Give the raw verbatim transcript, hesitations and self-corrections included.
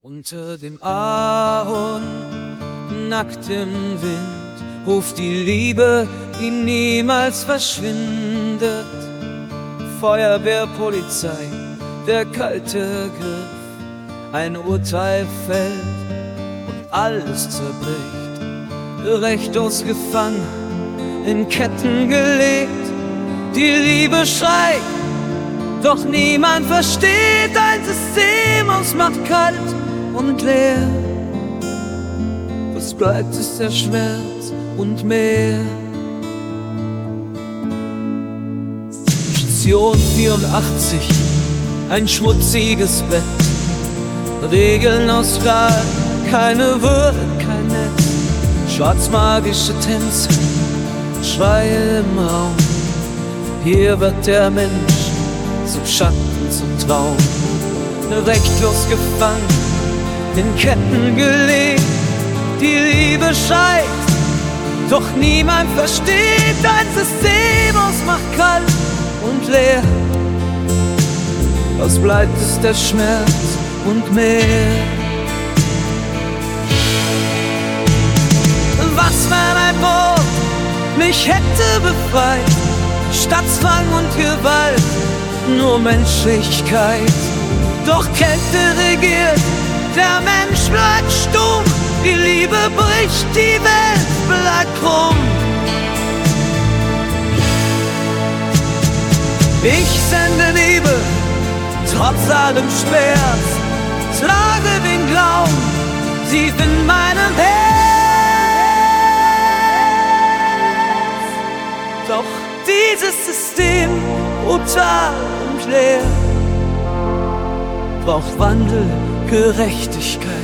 Unter dem Ahorn, nackt im Wind, ruft die Liebe, die niemals verschwindet. Feuerwehr, Polizei, der kalte Griff, ein Urteil fällt und alles zerbricht. Rechtlos gefangen, in Ketten gelegt, die Liebe schreit, doch niemand versteht. Ein System aus Macht kalt und leer. Was bleibt, ist der Schmerz und mehr. Station vierundachtzig, ein schmutziges Bett, Regeln aus Stahl, keine Würde, kein Netz, schwarzmagische Tänze, Schreie im Raum. Hier wird der Mensch zum Schatten, zum Traum, rechtlos gefangen, in Ketten gelegt, die Liebe schreit, doch niemand versteht. Ein System aus Macht kalt und leer. Was bleibt, ist der Schmerz und mehr. Was, wenn ein Wort mich hätte befreit, statt Zwang und Gewalt nur Menschlichkeit. Doch Kälte regiert, der Mensch bleibt stumm, die Liebe bricht, die Welt bleibt krumm. Ich sende Liebe, trotz allem Schmerz, trage den Glauben tief in meinem Herz. Doch dieses System, brutal und leer, braucht Wandel, Gerechtigkeit.